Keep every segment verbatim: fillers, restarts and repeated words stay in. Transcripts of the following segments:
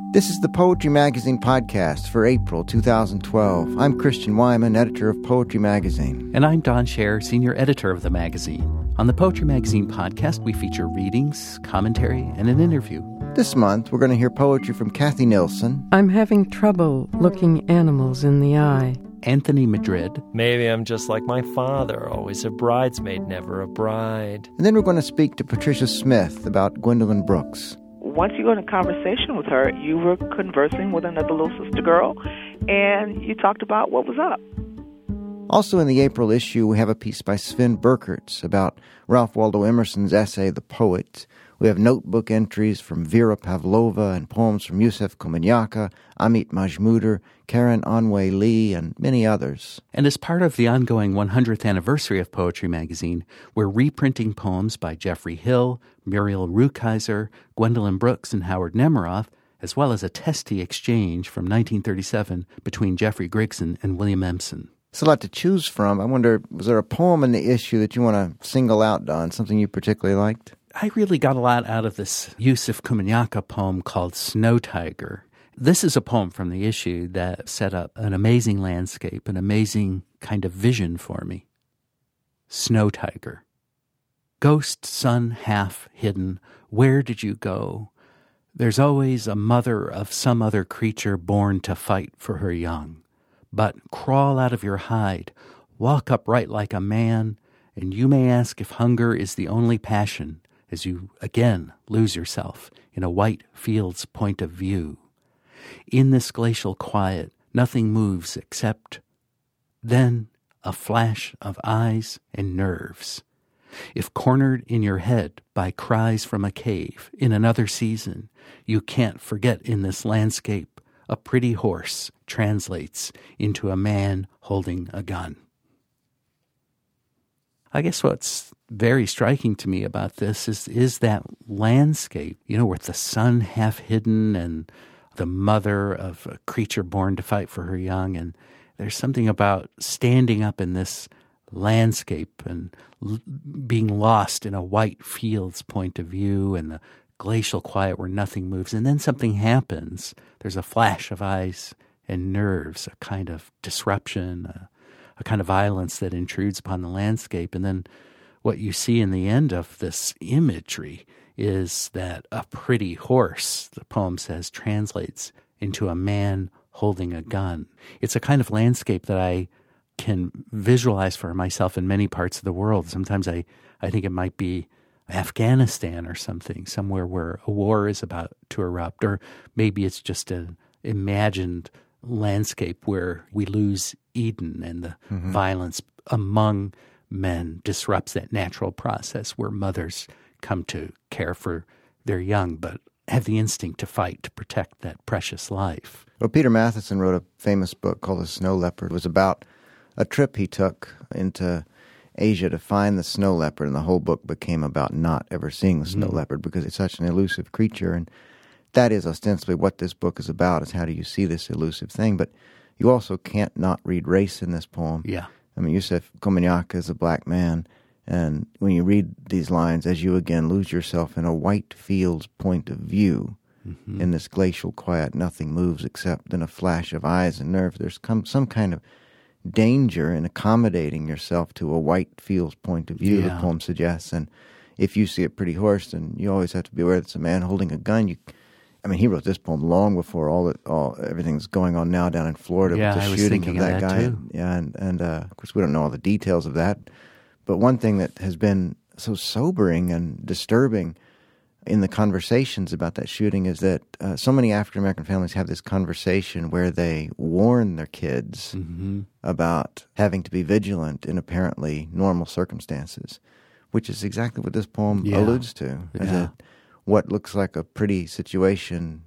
This is the Poetry Magazine podcast for April two thousand twelve. I'm Christian Wyman, editor of Poetry Magazine. And I'm Don Scher, senior editor of the magazine. On the Poetry Magazine podcast, we feature readings, commentary, and an interview. This month, we're going to hear poetry from Kathy Nilsson. I'm having trouble looking animals in the eye. Anthony Madrid. Maybe I'm just like my father, always a bridesmaid, never a bride. And then we're going to speak to Patricia Smith about Gwendolyn Brooks. Once you go in a conversation with her, you were conversing with another little sister girl, and you talked about what was up. Also in the April issue, we have a piece by Sven Burkertz about Ralph Waldo Emerson's essay, The Poet. We have notebook entries from Vera Pavlova and poems from Yusef Komunyakaa, Amit Majmudar, Karen Anway Lee, and many others. And as part of the ongoing one hundredth anniversary of Poetry Magazine, we're reprinting poems by Geoffrey Hill, Muriel Rukeyser, Gwendolyn Brooks, and Howard Nemeroff, as well as a testy exchange from nineteen thirty-seven between Jeffrey Grigson and William Empson. It's a lot to choose from. I wonder, was there a poem in the issue that you want to single out, Don, something you particularly liked? I really got a lot out of this Yusef Komunyakaa poem called Snow Tiger. This is a poem from the issue that set up an amazing landscape, an amazing kind of vision for me. Snow Tiger. Ghost sun half hidden, where did you go? There's always a mother of some other creature born to fight for her young. But crawl out of your hide, walk upright like a man, and you may ask if hunger is the only passion, as you again lose yourself in a white field's point of view. In this glacial quiet, nothing moves except then a flash of eyes and nerves. If cornered in your head by cries from a cave in another season, you can't forget in this landscape a pretty horse translates into a man holding a gun. I guess what's very striking to me about this is is that landscape, you know, with the sun half hidden and the mother of a creature born to fight for her young. And there's something about standing up in this landscape and l- being lost in a white field's point of view and the glacial quiet where nothing moves. And then something happens. There's a flash of eyes and nerves, a kind of disruption, a, a kind of violence that intrudes upon the landscape. And then what you see in the end of this imagery is that a pretty horse, the poem says, translates into a man holding a gun. It's a kind of landscape that I can visualize for myself in many parts of the world. Sometimes I, I think it might be Afghanistan or something, somewhere where a war is about to erupt, or maybe it's just an imagined landscape where we lose Eden and the mm-hmm. violence among men disrupts that natural process where mothers come to care for their young but have the instinct to fight to protect that precious life. Well, Peter Matheson wrote a famous book called The Snow Leopard. It was about a trip he took into Asia to find the snow leopard, and the whole book became about not ever seeing the snow mm. leopard because it's such an elusive creature. And that is ostensibly what this book is about, is how do you see this elusive thing. But you also can't not read race in this poem. Yeah. I mean, Yusef Komunyakaa is a black man, and when you read these lines, as you again lose yourself in a white field's point of view, mm-hmm. in this glacial quiet, nothing moves except in a flash of eyes and nerves, there's come some kind of danger in accommodating yourself to a white field's point of view, yeah. the poem suggests. And if you see a pretty horse, then you always have to be aware that it's a man holding a gun. You, I mean, he wrote this poem long before all that, all everything's going on now down in Florida yeah, with the I was shooting of that, of that guy. Too. Yeah, and and uh, of course we don't know all the details of that. But one thing that has been so sobering and disturbing in the conversations about that shooting is that uh, so many African American families have this conversation where they warn their kids mm-hmm. about having to be vigilant in apparently normal circumstances, which is exactly what this poem yeah. alludes to. Yeah. That what looks like a pretty situation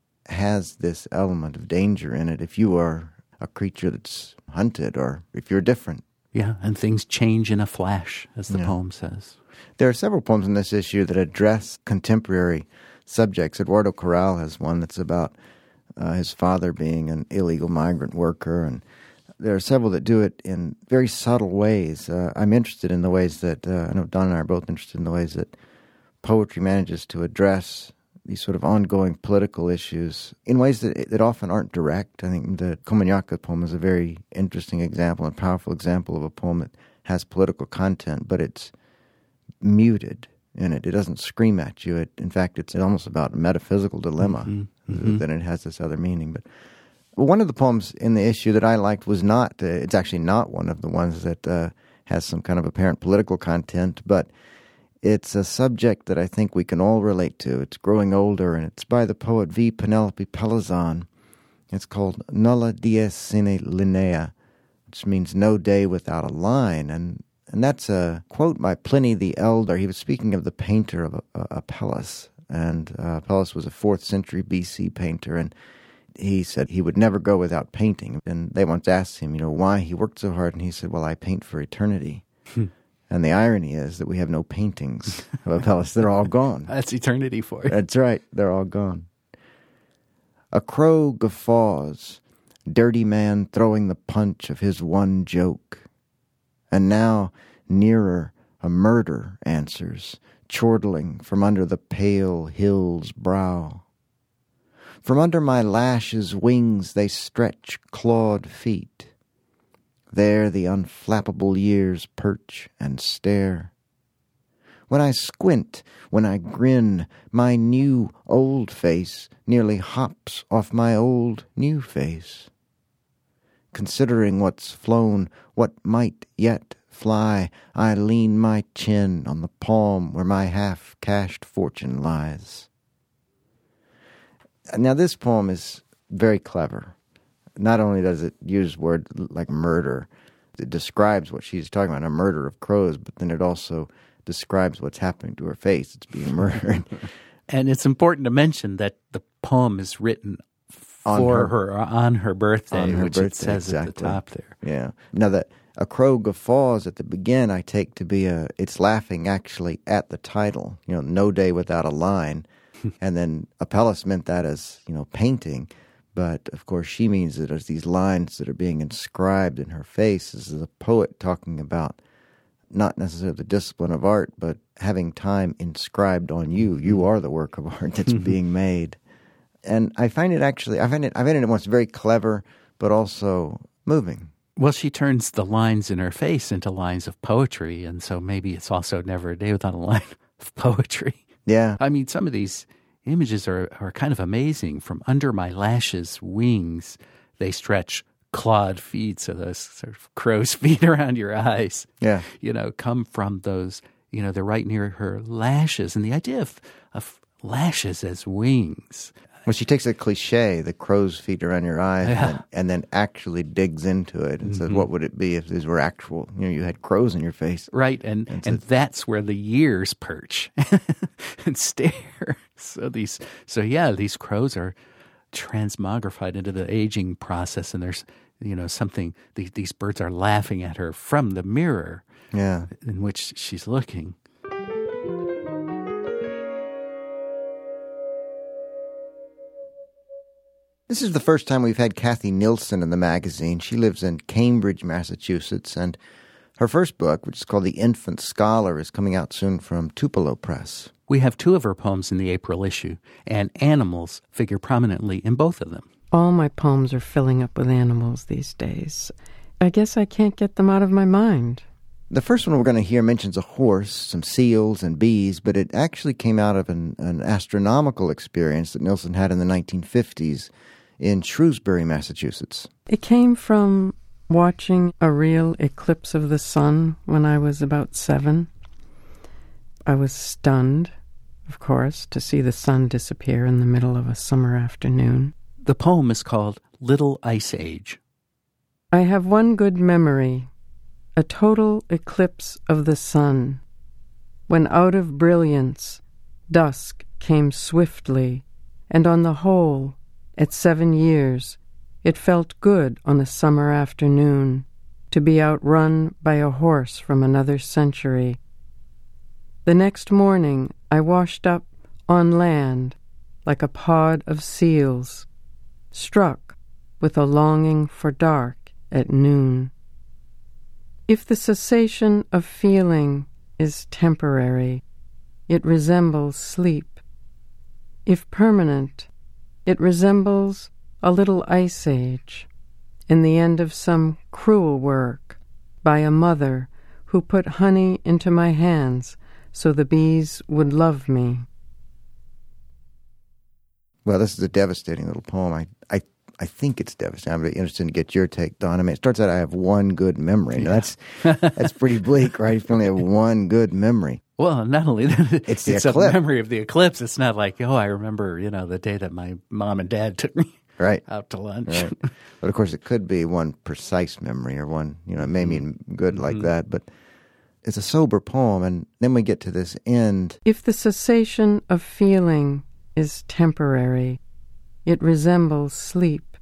has this element of danger in it if you are a creature that's hunted or if you're different. Yeah, and things change in a flash, as the yeah. poem says. There are several poems in this issue that address contemporary subjects. Eduardo Corral has one that's about uh, his father being an illegal migrant worker, and there are several that do it in very subtle ways. Uh, I'm interested in the ways that, uh, I know Don and I are both interested in the ways that poetry manages to address these sort of ongoing political issues in ways that, that often aren't direct. I think the Komunyakaa poem is a very interesting example and powerful example of a poem that has political content, but it's muted in it. It doesn't scream at you. It, in fact, it's almost about a metaphysical dilemma. Mm-hmm. Mm-hmm. Then it has this other meaning. But one of the poems in the issue that I liked was not, uh, it's actually not one of the ones that uh, has some kind of apparent political content, but it's a subject that I think we can all relate to. It's growing older, and it's by the poet V. Penelope Pelizan. It's called Nulla Dies Sine Linea, which means no day without a line. And and that's a quote by Pliny the Elder. He was speaking of the painter of Apelles. And uh, Apelles was a fourth century B C painter, and he said he would never go without painting. And they once asked him, you know, why he worked so hard, and he said, well, I paint for eternity. And the irony is that we have no paintings of Apelles. They're all gone. That's eternity for you. That's right. They're all gone. A crow guffaws, dirty man throwing the punch of his one joke. And now, nearer, a murder answers, chortling from under the pale hill's brow. From under my lashes' wings they stretch clawed feet. There the unflappable years perch and stare. When I squint, when I grin, my new old face nearly hops off my old new face. Considering what's flown, what might yet fly, I lean my chin on the palm where my half-cashed fortune lies. Now this poem is very clever. Not only does it use words like murder, it describes what she's talking about, a murder of crows, but then it also describes what's happening to her face. It's being murdered. And it's important to mention that the poem is written on for her, her, on her birthday, on her which birthday, it says exactly. at the top there. Yeah. Now that a crow guffaws at the begin, I take to be a, it's laughing actually at the title, you know, no day without a line. And then Apelles meant that as, you know, painting. But, of course, she means it as these lines that are being inscribed in her face. This is a poet talking about not necessarily the discipline of art, but having time inscribed on you. You are the work of art that's being made. And I find it actually, I find it, I find it once very clever, but also moving. Well, she turns the lines in her face into lines of poetry, and so maybe it's also never a day without a line of poetry. Yeah. I mean, some of these images are, are kind of amazing. From under my lashes' wings, they stretch clawed feet, so those sort of crow's feet around your eyes, yeah, you know, come from those, you know, they're right near her lashes. And the idea of, of lashes as wings. Well, she takes a cliche, the crow's feet around your eyes, Yeah. and, and then actually digs into it and Mm-hmm. says, what would it be if these were actual, you know, you had crows in your face. Right, and And and so- that's where the years perch and stare. So these, so yeah, these crows are transmogrified into the aging process, and there's, you know, something. These these birds are laughing at her from the mirror Yeah. in which she's looking. This is the first time we've had Kathy Nilsson in the magazine. She lives in Cambridge, Massachusetts, and her first book, which is called The Infant Scholar, is coming out soon from Tupelo Press. We have two of her poems in the April issue, and animals figure prominently in both of them. All my poems are filling up with animals these days. I guess I can't get them out of my mind. The first one we're going to hear mentions a horse, some seals, and bees, but it actually came out of an, an astronomical experience that Nilsson had in the nineteen fifties in Shrewsbury, Massachusetts. It came from watching a real eclipse of the sun when I was about seven. I was stunned, of course, to see the sun disappear in the middle of a summer afternoon. The poem is called Little Ice Age. I have one good memory, a total eclipse of the sun, when out of brilliance dusk came swiftly, and on the whole, at seven years, it felt good on a summer afternoon to be outrun by a horse from another century. The next morning I washed up on land like a pod of seals, struck with a longing for dark at noon. If the cessation of feeling is temporary, it resembles sleep. If permanent, it resembles a little ice age in the end of some cruel work by a mother who put honey into my hands so the bees would love me. Well, this is a devastating little poem. I, I, I think it's devastating. I'm very interested to get your take, Don. I mean, it starts out, I have one good memory. Now, that's that's pretty bleak, right? You only have one good memory. Well, not only that, it's, the it's a memory of the eclipse. It's not like, oh, I remember, you know, the day that my mom and dad took me right. out to lunch. Right. But, of course, it could be one precise memory or one, you know, it may mean good like mm-hmm. that. But it's a sober poem. And then we get to this end. If the cessation of feeling is temporary, it resembles sleep.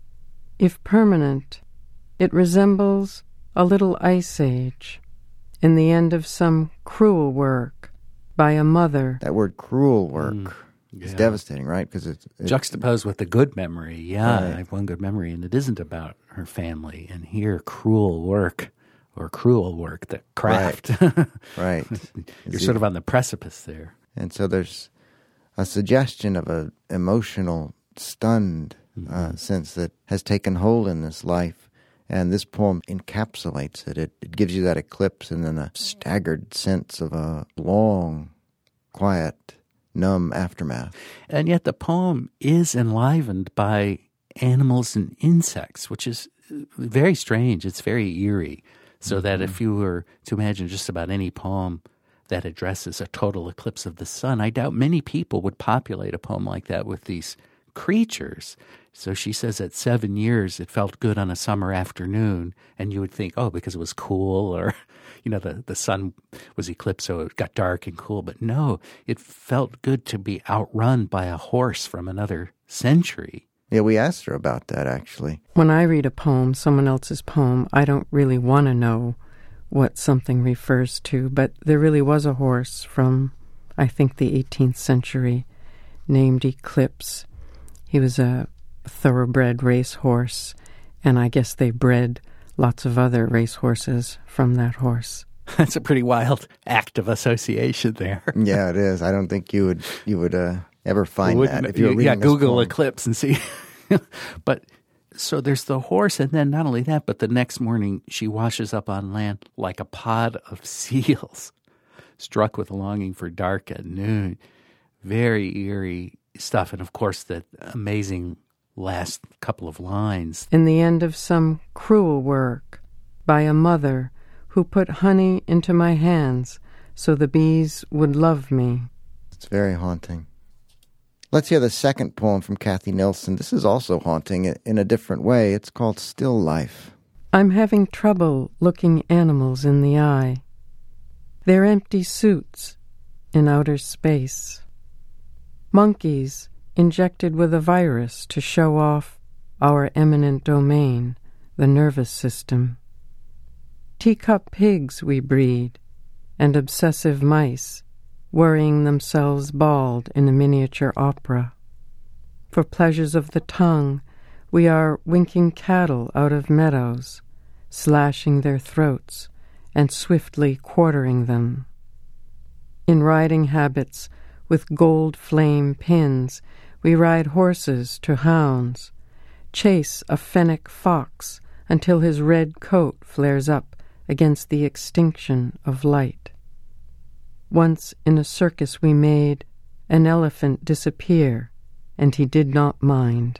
If permanent, it resembles a little ice age in the end of some cruel work by a mother. That word cruel work mm, yeah. is devastating, right? Because it's, it's juxtaposed with the good memory. Yeah, right. I have one good memory, and it isn't about her family. And here, cruel work or cruel work, the craft. Right. right. You're sort of on the precipice there. And so there's a suggestion of an emotional, stunned mm-hmm. uh, sense that has taken hold in this life. And this poem encapsulates it. it. It gives you that eclipse and then a staggered sense of a long, quiet, numb aftermath. And yet the poem is enlivened by animals and insects, which is very strange. It's very eerie. So mm-hmm. that if you were to imagine just about any poem that addresses a total eclipse of the sun, I doubt many people would populate a poem like that with these creatures. So she says at seven years it felt good on a summer afternoon, and you would think, oh, because it was cool, or, you know, the, the sun was eclipsed so it got dark and cool. But no, it felt good to be outrun by a horse from another century. Yeah, we asked her about that, actually. When I read a poem, someone else's poem, I don't really want to know what something refers to, but there really was a horse from, I think, the eighteenth century named Eclipse. He was a thoroughbred racehorse, and I guess they bred lots of other racehorses from that horse. That's a pretty wild act of association there. Yeah, it is. I don't think you would you would uh, ever find Wouldn't, that if you were reading yeah, this Google poem. Eclipse and see. But so there's the horse, and then not only that, but the next morning she washes up on land like a pod of seals, struck with a longing for dark at noon. Very eerie stuff, and of course that amazing last couple of lines. In the end of some cruel work by a mother who put honey into my hands so the bees would love me. It's very haunting. Let's hear the second poem from Kathy Nilsson. This is also haunting in a different way. It's called Still Life. I'm having trouble looking animals in the eye. They're empty suits in outer space. Monkeys injected with a virus to show off our eminent domain, the nervous system. Teacup pigs we breed, and obsessive mice, worrying themselves bald in a miniature opera. For pleasures of the tongue, we are winking cattle out of meadows, slashing their throats and swiftly quartering them. In riding habits with gold flame pins, we ride horses to hounds, chase a fennec fox until his red coat flares up against the extinction of light. Once in a circus we made an elephant disappear, and he did not mind.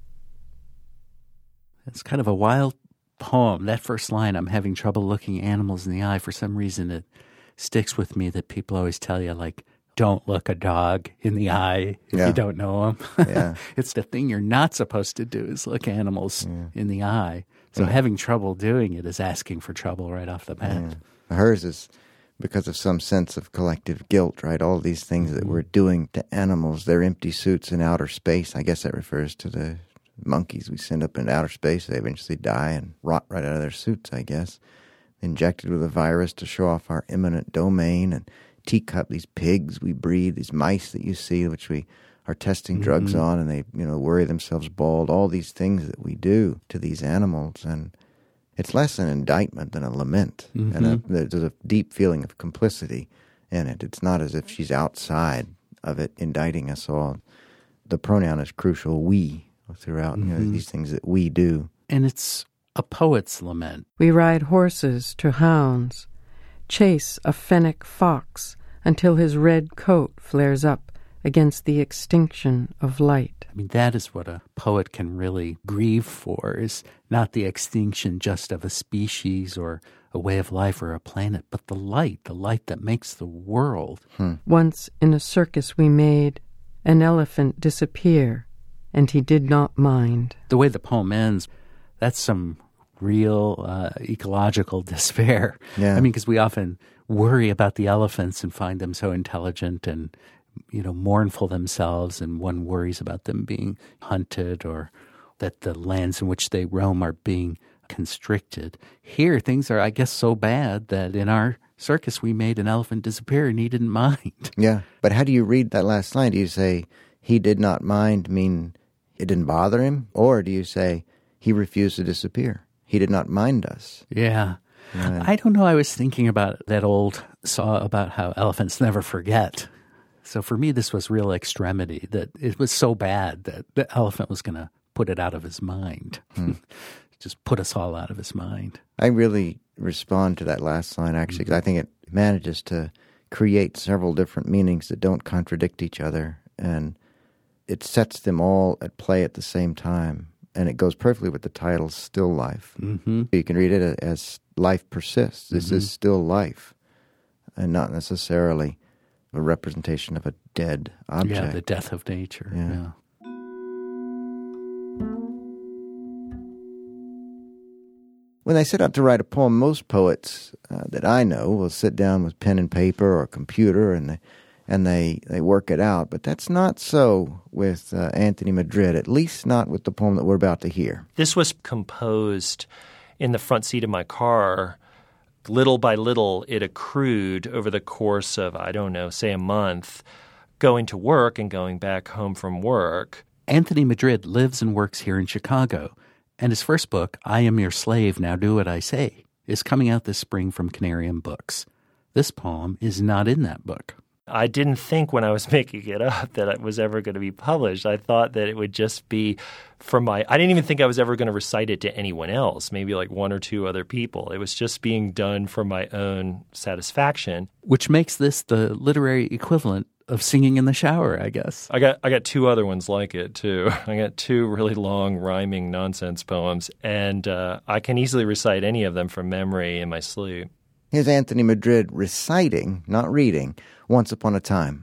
It's kind of a wild poem. That first line, I'm having trouble looking animals in the eye. For some reason, it sticks with me that people always tell you, like, don't look a dog in the eye if yeah. you don't know them. Yeah. It's the thing you're not supposed to do is look animals yeah. in the eye. So yeah. having trouble doing it is asking for trouble right off the bat. Yeah. Hers is because of some sense of collective guilt, right? All these things that we're doing to animals, their empty suits in outer space. I guess that refers to the monkeys we send up into outer space. They eventually die and rot right out of their suits, I guess. Injected with a virus to show off our eminent domain, and teacup, these pigs we breed, these mice that you see, which we are testing mm-hmm. drugs on, and they, you know, worry themselves bald. All these things that we do to these animals, and it's less an indictment than a lament, mm-hmm. and a, there's a deep feeling of complicity in it. It's not as if she's outside of it indicting us all. the pronoun is crucial, we, throughout, mm-hmm. you know, these things that we do. And it's a poet's lament. We ride horses to hounds, chase a fennec fox until his red coat flares up against the extinction of light. I mean, that is what a poet can really grieve for, is not the extinction just of a species or a way of life or a planet, but the light, the light that makes the world. Hmm. Once in a circus we made an elephant disappear, and he did not mind. The way the poem ends, that's some real uh, ecological despair. Yeah. I mean, because we often worry about the elephants and find them so intelligent and, you know, mournful themselves, and one worries about them being hunted or that the lands in which they roam are being constricted. Here, things are, I guess, so bad that in our circus we made an elephant disappear and he didn't mind. Yeah, but how do you read that last line? Do you say he did not mind mean it didn't bother him? Or do you say he refused to disappear? He did not mind us. Yeah. Yeah. I don't know. I was thinking about that old saw about how elephants never forget. So for me, this was real extremity, that it was so bad that the elephant was going to put it out of his mind. Hmm. Just put us all out of his mind. I really respond to that last line, actually, because I think it manages to create several different meanings that don't contradict each other, and it sets them all at play at the same time. And it goes perfectly with the title, Still Life. Mm-hmm. You can read it as life persists. This mm-hmm. is still life, and not necessarily a representation of a dead object. Yeah, the death of nature. Yeah. yeah. When they set out to write a poem, most poets uh, that I know will sit down with pen and paper or a computer and they, and they, they work it out. But that's not so with uh, Anthony Madrid, at least not with the poem that we're about to hear. This was composed in the front seat of my car. Little by little, it accrued over the course of, I don't know, say a month, going to work and going back home from work. Anthony Madrid lives and works here in Chicago. And his first book, I Am Your Slave, Now Do What I Say, is coming out this spring from Canarium Books. This poem is not in that book. I didn't think when I was making it up that it was ever going to be published. I thought that it would just be from my – I didn't even think I was ever going to recite it to anyone else, maybe like one or two other people. It was just being done for my own satisfaction. Which makes this the literary equivalent of singing in the shower, I guess. I got I got two other ones like it, too. I got two really long rhyming nonsense poems, and uh, I can easily recite any of them from memory in my sleep. Here's Anthony Madrid reciting, not reading, Once Upon a Time.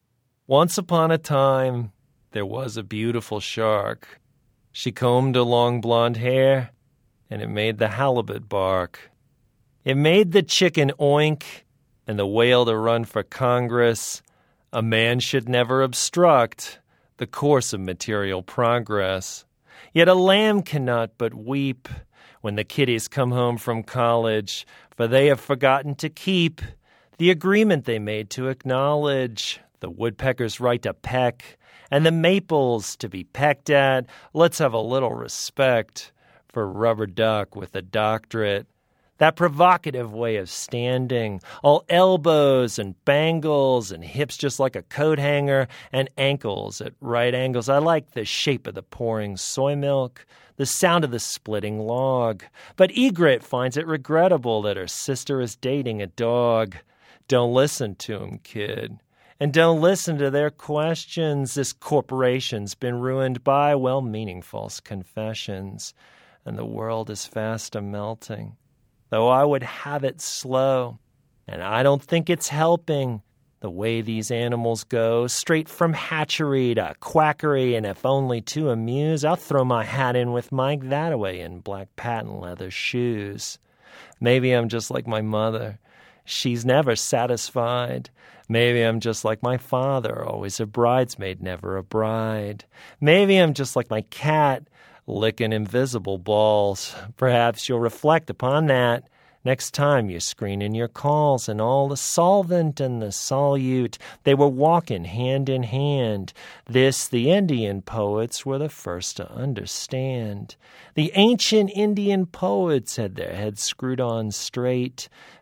Once upon a time, there was a beautiful shark. She combed her long blonde hair, and it made the halibut bark. It made the chicken oink, and the whale to run for Congress. A man should never obstruct the course of material progress. Yet a lamb cannot but weep when the kiddies come home from college, for they have forgotten to keep the agreement they made to acknowledge the woodpecker's right to peck and the maples to be pecked at. Let's have a little respect for Rubber Duck with a doctorate. That provocative way of standing, all elbows and bangles and hips just like a coat hanger and ankles at right angles. I like the shape of the pouring soy milk, the sound of the splitting log. But Egret finds it regrettable that her sister is dating a dog. Don't listen to him, kid. And don't listen to their questions. This corporation's been ruined by well-meaning false confessions. And the world is fast a-melting. Though I would have it slow, and I don't think it's helping the way these animals go, straight from hatchery to quackery, and if only to amuse, I'll throw my hat in with Mike Thataway in black patent leather shoes. Maybe I'm just like my mother. She's never satisfied. Maybe I'm just like my father, always a bridesmaid, never a bride. Maybe I'm just like my cat, licking invisible balls. Perhaps you'll reflect upon that next time you're screening your calls, and all the solvent and the solute, they were walking hand in hand. This the Indian poets were the first to understand. The ancient Indian poets had their heads screwed on straight,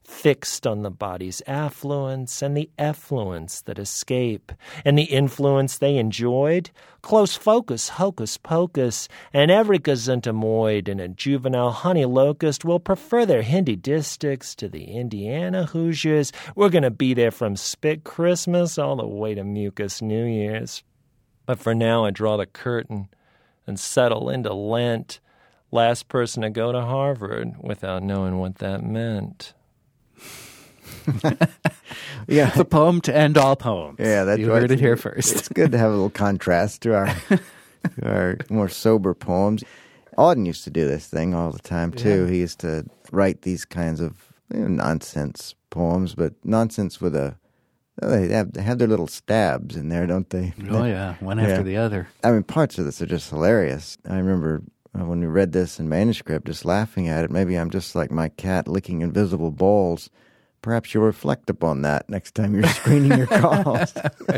fixed on the body's affluence and the effluence that escape, and the influence they enjoyed, close focus, hocus pocus, and every gazintamoid in a juvenile honey locust will prefer their Hindi districts to the Indiana Hoosiers. We're going to be there from Spit Christmas all the way to Mucus New Year's. But for now, I draw the curtain and settle into Lent. Last person to go to Harvard without knowing what that meant. Yeah, the poem to end all poems. Yeah, that's you right. heard it here first. It's good to have a little contrast to our to our more sober poems. Auden used to do this thing all the time too. Yeah. He used to write these kinds of you know, nonsense poems, but nonsense with a they have they have their little stabs in there, don't they? Oh yeah, one Yeah. after the other. I mean, parts of this are just hilarious. I remember uh, when we read this in manuscript, just laughing at it. Maybe I'm just like my cat licking invisible balls. Perhaps you'll reflect upon that next time you're screening your calls.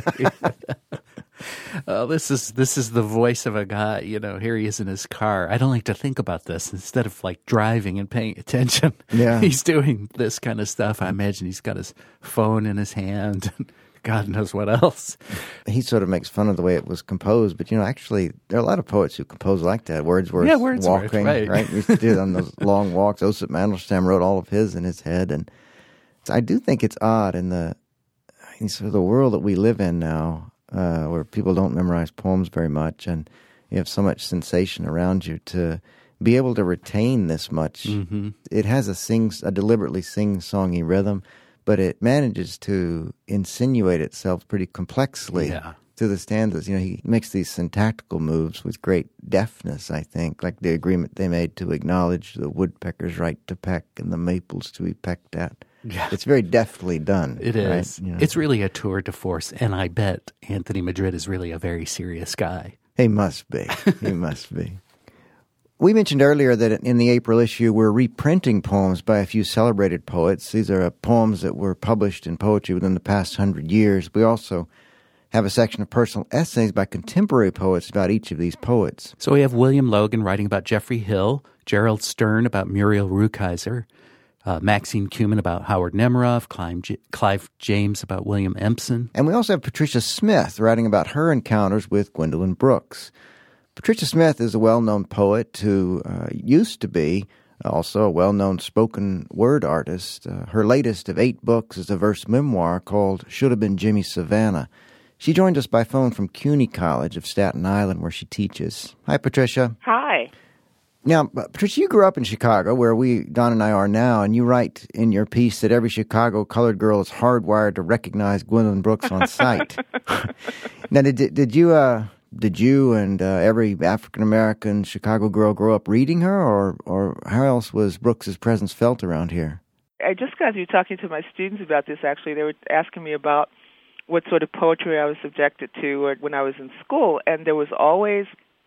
Oh, this is this is the voice of a guy. You know, here he is in his car. I don't like to think about this. Instead of like driving and paying attention, Yeah. he's doing this kind of stuff. I imagine he's got his phone in his hand. God knows what else. He sort of makes fun of the way it was composed, but you know, actually, there are a lot of poets who compose like that. Wordsworth, Yeah, Wordsworth, walking, right. right? We used to do it on those long walks. Osip Mandelstam wrote all of his in his head, and so I do think it's odd in the in sort of the world that we live in now, uh, where people don't memorize poems very much, and you have so much sensation around you to be able to retain this much. Mm-hmm. It has a sing, a deliberately sing-songy rhythm, but it manages to insinuate itself pretty complexly Yeah. to the stanzas. You know, he makes these syntactical moves with great deftness, I think, like the agreement they made to acknowledge the woodpecker's right to peck and the maples to be pecked at. Yeah. It's very deftly done. It right? is. You know. It's really a tour de force, and I bet Anthony Madrid is really a very serious guy. He must be. He must be. We mentioned earlier that in the April issue, we're reprinting poems by a few celebrated poets. These are poems that were published in poetry within the past hundred years. We also have a section of personal essays by contemporary poets about each of these poets. So we have William Logan writing about Geoffrey Hill, Gerald Stern about Muriel Rukeyser, uh, Maxine Kumin about Howard Nemerov, Clive, J- Clive James about William Empson. And we also have Patricia Smith writing about her encounters with Gwendolyn Brooks. Patricia Smith is a well-known poet who uh, used to be also a well-known spoken word artist. Uh, her latest of eight books is a verse memoir called Should Have Been Jimmy Savannah. She joined us by phone from CUNY College of Staten Island, where she teaches. Hi, Patricia. Hi. Now, Patricia, you grew up in Chicago, where we, Don and I, are now, and you write in your piece that every Chicago colored girl is hardwired to recognize Gwendolyn Brooks on sight. Now, did did you uh, did you and uh, every African American Chicago girl grow up reading her, or or how else was Brooks's presence felt around here? I just got you talking to my students about this, actually. They were asking me about what sort of poetry I was subjected to when I was in school, and there was always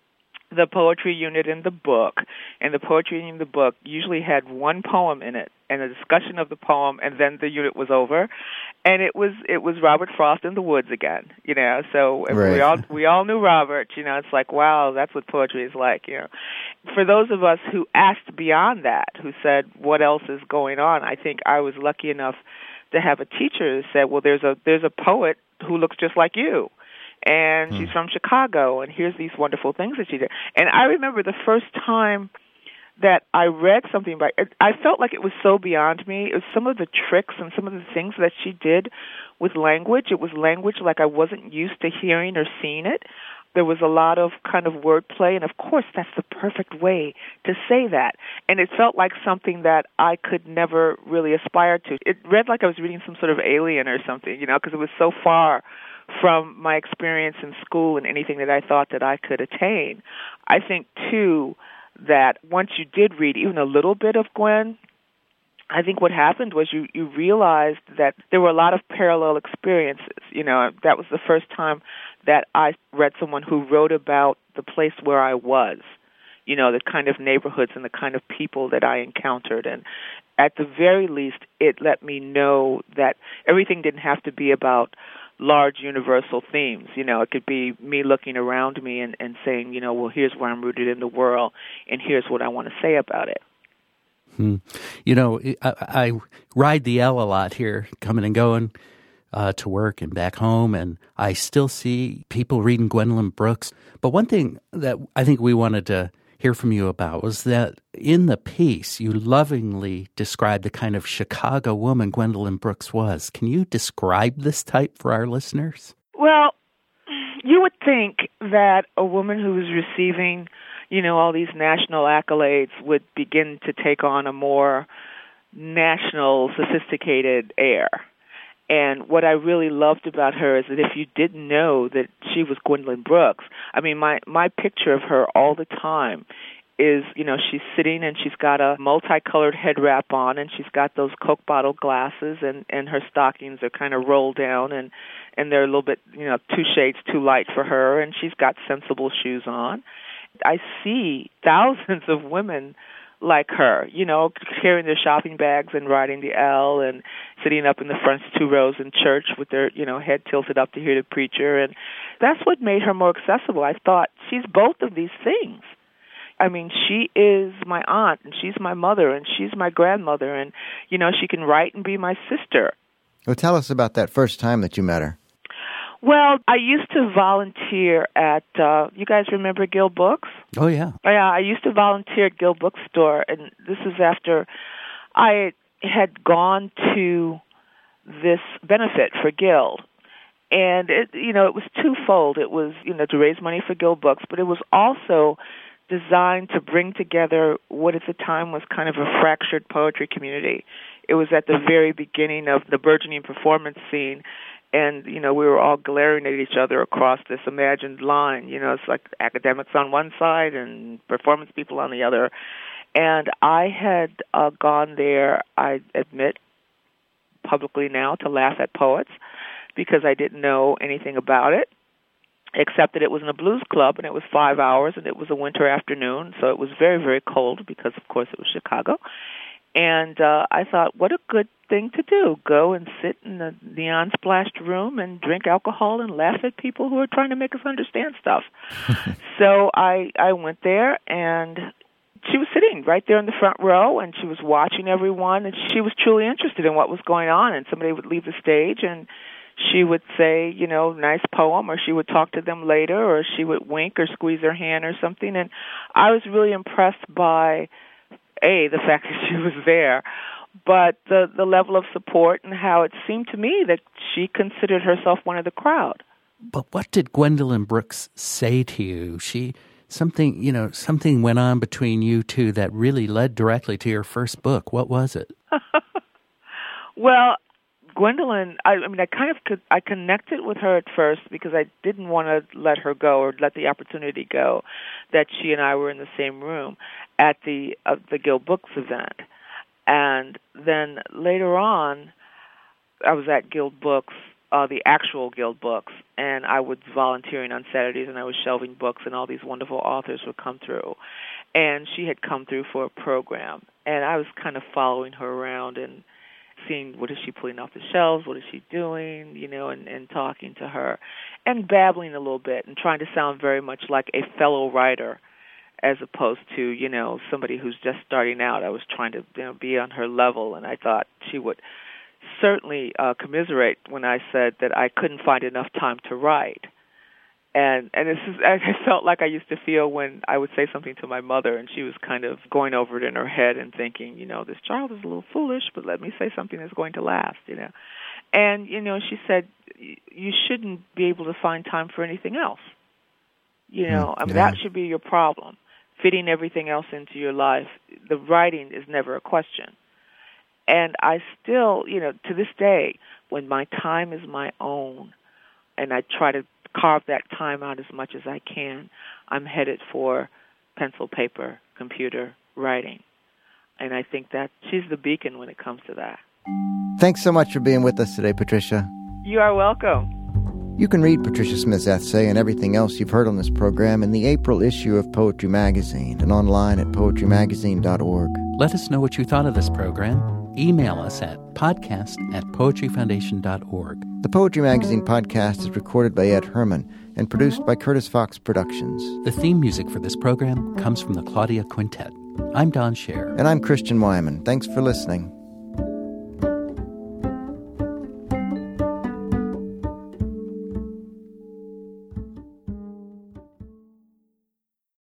the poetry unit in the book, and the poetry in the book usually had one poem in it and a discussion of the poem, and then the unit was over, and it was it was Robert Frost in the Woods again, you know. So Right. we all we all knew Robert, you know. It's like, wow, that's what poetry is like, you know. For those of us who asked beyond that, who said, what else is going on? I think I was lucky enough to have a teacher who said, well, there's a there's a poet who looks just like you. And Hmm. she's from Chicago, and here's these wonderful things that she did. And I remember the first time that I read something by, I felt like it was so beyond me. It was some of the tricks and some of the things that she did with language. It was language like I wasn't used to hearing or seeing it. There was a lot of kind of wordplay, and of course that's the perfect way to say that. And it felt like something that I could never really aspire to. It read like I was reading some sort of Alien or something, you know, because it was so far from my experience in school and anything that I thought that I could attain. I think, too, that once you did read even a little bit of Gwen, I think what happened was you, you realized that there were a lot of parallel experiences. You know, that was the first time that I read someone who wrote about the place where I was, you know, the kind of neighborhoods and the kind of people that I encountered. And at the very least, it let me know that everything didn't have to be about large universal themes. You know, it could be me looking around me and, and saying, you know, well, here's where I'm rooted in the world, and here's what I want to say about it. Hmm. You know, I, I ride the L a lot here, coming and going uh, to work and back home, and I still see people reading Gwendolyn Brooks. But one thing that I think we wanted to hear from you about was that in the piece, you lovingly described the kind of Chicago woman Gwendolyn Brooks was. Can you describe this type for our listeners? Well, you would think that a woman who was receiving, you know, all these national accolades would begin to take on a more national, sophisticated air. And what I really loved about her is that if you didn't know that she was Gwendolyn Brooks, I mean, my, my picture of her all the time is, you know, she's sitting and she's got a multicolored head wrap on and she's got those Coke bottle glasses and, and her stockings are kind of rolled down and, and they're a little bit, you know, two shades too light for her, and she's got sensible shoes on. I see thousands of women like her, you know, carrying their shopping bags and riding the L and sitting up in the front two rows in church with their, you know, head tilted up to hear the preacher. And that's what made her more accessible. I thought, she's both of these things. I mean, she is my aunt, and she's my mother, and she's my grandmother, and, you know, she can write and be my sister. Well, tell us about that first time that you met her. Well, I used to volunteer at, uh, you guys remember Gill Books? Oh, yeah. Yeah, I used to volunteer at Gill Bookstore, and this is after I had gone to this benefit for Gill. And, it, you know, it was twofold. It was, you know, to raise money for Gill Books, but it was also designed to bring together what at the time was kind of a fractured poetry community. It was at the very beginning of the burgeoning performance scene. And, you know, we were all glaring at each other across this imagined line. You know, it's like academics on one side and performance people on the other. And I had uh, gone there, I admit publicly now, to laugh at poets because I didn't know anything about it, except that it was in a blues club and it was five hours and it was a winter afternoon. So it was very, very cold because, of course, it was Chicago. And uh, I thought, what a good thing to do, go and sit in a neon-splashed room and drink alcohol and laugh at people who are trying to make us understand stuff. So I, I went there, and she was sitting right there in the front row, and she was watching everyone, and she was truly interested in what was going on. And somebody would leave the stage, and she would say, you know, nice poem, or she would talk to them later, or she would wink or squeeze her hand or something. And I was really impressed by A, the fact that she was there, but the, the level of support and how it seemed to me that she considered herself one of the crowd. But what did Gwendolyn Brooks say to you? She, something, you know, something went on between you two that really led directly to your first book. What was it? Well, Gwendolyn, I, I mean, I kind of could, I connected with her at first because I didn't want to let her go or let the opportunity go that she and I were in the same room at the uh, the Gill Books event. And then later on, I was at Gill Books, uh, the actual Gill Books, and I was volunteering on Saturdays, and I was shelving books, and all these wonderful authors would come through. And she had come through for a program, and I was kind of following her around and seeing what is she pulling off the shelves, what is she doing, you know, and, and talking to her, and babbling a little bit and trying to sound very much like a fellow writer as opposed to, you know, somebody who's just starting out. I was trying to, you know, be on her level, and I thought she would certainly uh, commiserate when I said that I couldn't find enough time to write. And and this is, I felt like I used to feel when I would say something to my mother, and she was kind of going over it in her head and thinking, you know, this child is a little foolish, but let me say something that's going to last, you know. And, you know, she said, you shouldn't be able to find time for anything else. You know, I mean, yeah. That should be your problem, fitting everything else into your life. The writing is never a question. And I still, you know, to this day, when my time is my own, and I try to carve that time out as much as I can, I'm headed for pencil, paper, computer, writing. And I think that she's the beacon when it comes to that. Thanks so much for being with us today, Patricia. You are welcome. You can read Patricia Smith's essay and everything else you've heard on this program in the April issue of Poetry Magazine and online at poetry magazine dot org. Let us know what you thought of this program. Email us at podcast at poetry foundation dot org. The Poetry Magazine podcast is recorded by Ed Herman and produced by Curtis Fox Productions. The theme music for this program comes from the Claudia Quintet. I'm Don Scher. And I'm Christian Wyman. Thanks for listening.